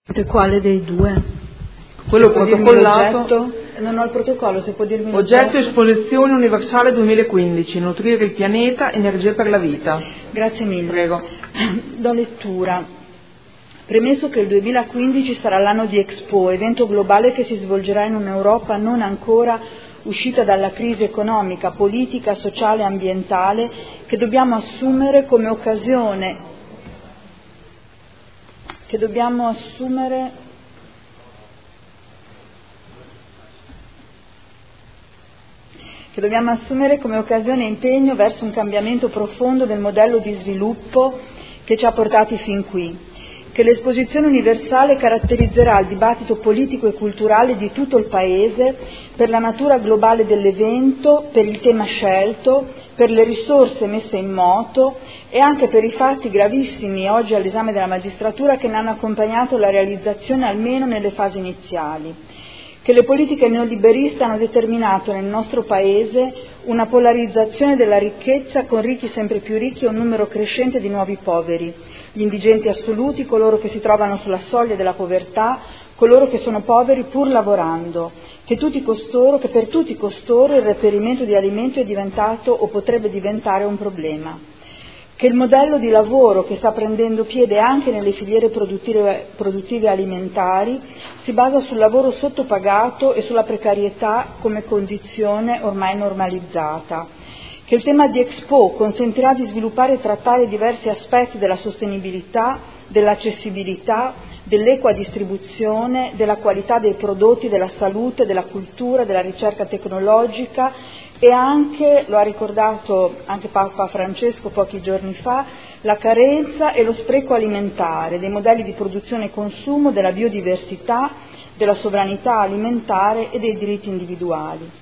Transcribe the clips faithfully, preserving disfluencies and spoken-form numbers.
Quale dei due? Quello protocollato. Non ho il protocollo, se può dirmi Oggetto Esposizione Universale duemilaquindici, nutrire il pianeta, energia per la vita. Grazie mille. Prego. Do lettura. Premesso che il duemilaquindici sarà l'anno di Expo, evento globale che si svolgerà in un'Europa non ancora uscita dalla crisi economica, politica, sociale e ambientale, che dobbiamo assumere come occasione che dobbiamo assumere che dobbiamo assumere come occasione e impegno verso un cambiamento profondo del modello di sviluppo che ci ha portati fin qui, che l'esposizione universale caratterizzerà il dibattito politico e culturale di tutto il Paese per la natura globale dell'evento, per il tema scelto, per le risorse messe in moto e anche per i fatti gravissimi oggi all'esame della magistratura che ne hanno accompagnato la realizzazione almeno nelle fasi iniziali, che le politiche neoliberiste hanno determinato nel nostro Paese una polarizzazione della ricchezza con ricchi sempre più ricchi e un numero crescente di nuovi poveri, gli indigenti assoluti, coloro che si trovano sulla soglia della povertà, coloro che sono poveri pur lavorando, che, tutti costoro, che per tutti costoro il reperimento di alimento è diventato o potrebbe diventare un problema, che il modello di lavoro che sta prendendo piede anche nelle filiere produttive, produttive alimentari si basa sul lavoro sottopagato e sulla precarietà come condizione ormai normalizzata, che il tema di Expo consentirà di sviluppare e trattare diversi aspetti della sostenibilità, dell'accessibilità, dell'equa distribuzione, della qualità dei prodotti, della salute, della cultura, della ricerca tecnologica e anche, lo ha ricordato anche Papa Francesco pochi giorni fa, la carenza e lo spreco alimentare, dei modelli di produzione e consumo, della biodiversità, della sovranità alimentare e dei diritti individuali.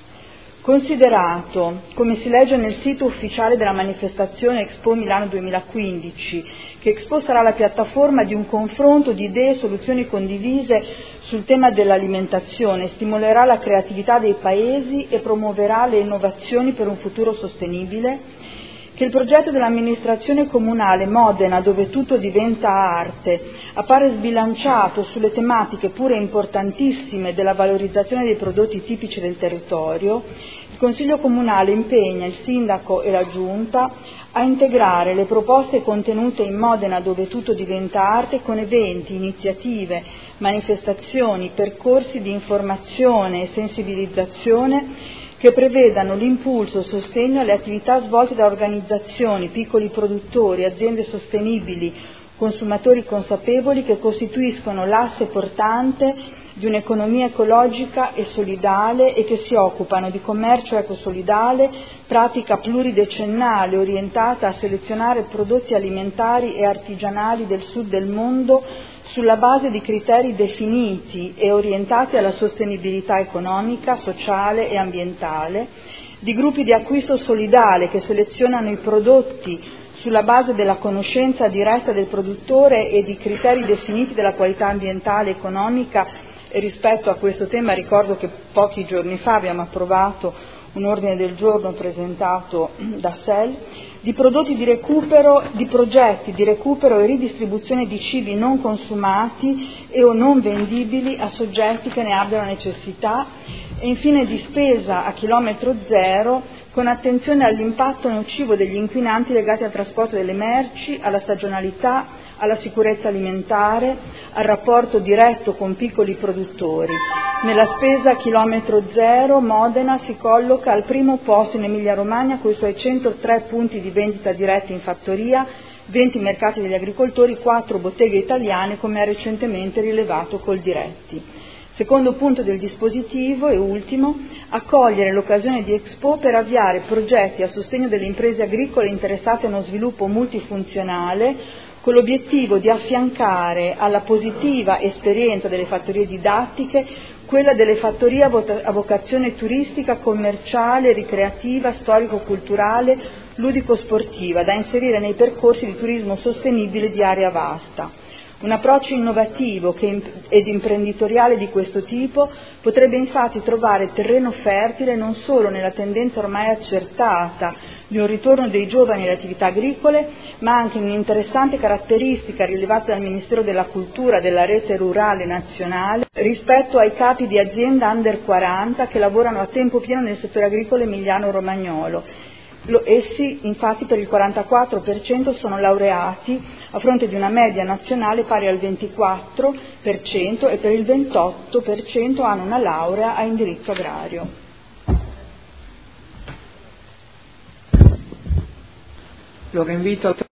Considerato, come si legge nel sito ufficiale della manifestazione Expo Milano duemilaquindici, che Expo sarà la piattaforma di un confronto di idee e soluzioni condivise sul tema dell'alimentazione, stimolerà la creatività dei paesi e promuoverà le innovazioni per un futuro sostenibile, che il progetto dell'amministrazione comunale Modena, dove tutto diventa arte, appare sbilanciato sulle tematiche pure importantissime della valorizzazione dei prodotti tipici del territorio, il Consiglio Comunale impegna il Sindaco e la Giunta a integrare le proposte contenute in Modena, dove tutto diventa arte, con eventi, iniziative, manifestazioni, percorsi di informazione e sensibilizzazione che prevedano l'impulso e sostegno alle attività svolte da organizzazioni, piccoli produttori, aziende sostenibili, consumatori consapevoli che costituiscono l'asse portante di un'economia ecologica e solidale e che si occupano di commercio ecosolidale, pratica pluridecennale orientata a selezionare prodotti alimentari e artigianali del sud del mondo sulla base di criteri definiti e orientati alla sostenibilità economica, sociale e ambientale, di gruppi di acquisto solidale che selezionano i prodotti sulla base della conoscenza diretta del produttore e di criteri definiti della qualità ambientale e economica. E rispetto a questo tema ricordo che pochi giorni fa abbiamo approvato un ordine del giorno presentato da S E L, di prodotti di recupero, di progetti di recupero e ridistribuzione di cibi non consumati e o non vendibili a soggetti che ne abbiano necessità e infine di spesa a chilometro zero con attenzione all'impatto nocivo degli inquinanti legati al trasporto delle merci, alla stagionalità, alla sicurezza alimentare, al rapporto diretto con piccoli produttori. Nella spesa a chilometro zero Modena si colloca al primo posto in Emilia-Romagna con i suoi centotré punti di vendita diretti in fattoria, venti mercati degli agricoltori, quattro botteghe italiane, come ha recentemente rilevato Coldiretti. Secondo punto del dispositivo e ultimo, accogliere l'occasione di Expo per avviare progetti a sostegno delle imprese agricole interessate a uno sviluppo multifunzionale con l'obiettivo di affiancare alla positiva esperienza delle fattorie didattiche quella delle fattorie a vocazione turistica, commerciale, ricreativa, storico-culturale, ludico-sportiva, da inserire nei percorsi di turismo sostenibile di area vasta. Un approccio innovativo che, ed imprenditoriale di questo tipo potrebbe infatti trovare terreno fertile non solo nella tendenza ormai accertata di un ritorno dei giovani alle attività agricole, ma anche in un'interessante caratteristica rilevata dal Ministero della Cultura della rete rurale nazionale rispetto ai capi di azienda under quaranta che lavorano a tempo pieno nel settore agricolo emiliano-romagnolo. Essi infatti per il quarantaquattro per cento sono laureati a fronte di una media nazionale pari al ventiquattro per cento e per il ventotto per cento hanno una laurea a indirizzo agrario. Allora invito